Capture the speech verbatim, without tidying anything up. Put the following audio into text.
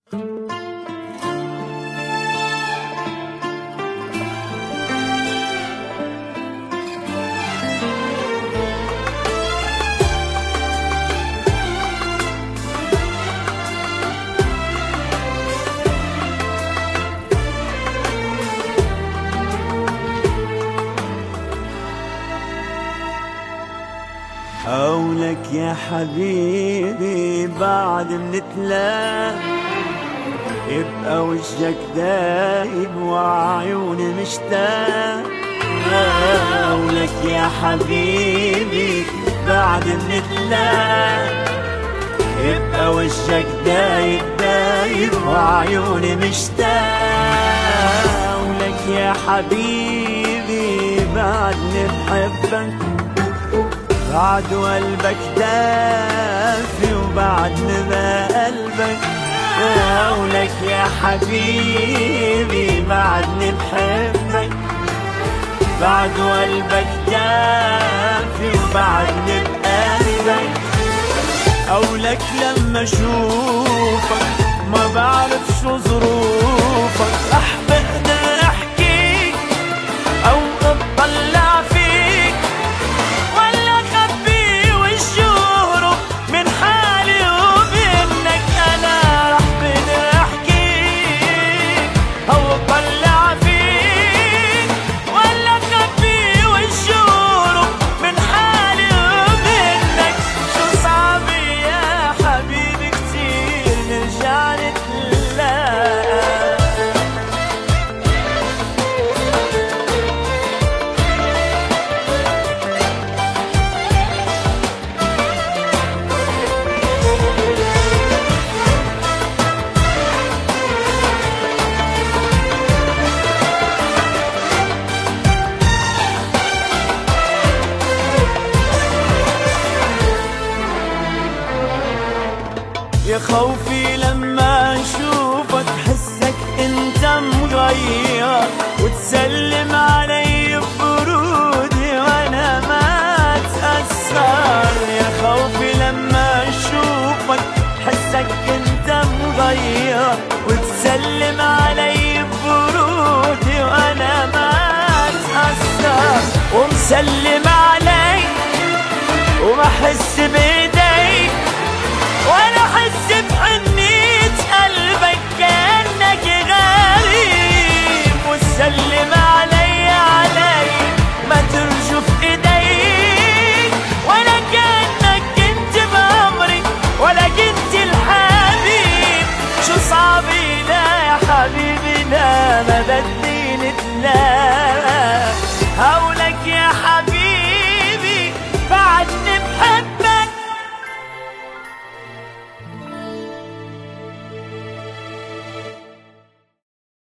قولك يا حبيبي بعد منتلاقى يبقى وجهك دايب وعيوني مشتاق. قولك يا حبيبي بعد منتلاقى يبقى وجهك دايب دايب وعيوني مشتاق. قولك يا حبيبي بعدني بحبك بعد قلبك دافي وبعدني بقلبك. قولك يا حبيبي بعدني بحبك بعد قلبك دافي وبعدني بقلبك. قولك لما اشوفك ما بعرف شو ظروفك احبقنا احكيك او اطلع فيك ولا خبي وشهره من حالي وبينك. انا رح بدي احكيك او اطلع فيك ولا خبي وشهره من حالي وبينك. شو صعب يا حبيبي كتير نرجع نتلاقى. يا خوفي لما اشوفك حسك انت مغير وتسلم علي ببرودي وانا ما اتأثر. يا خوفي لما اشوفك حسك انت مغير وتسلم علي ببرودي وانا ما اتأثر. ومسلم علي وما احس بايديك وانا احس بحن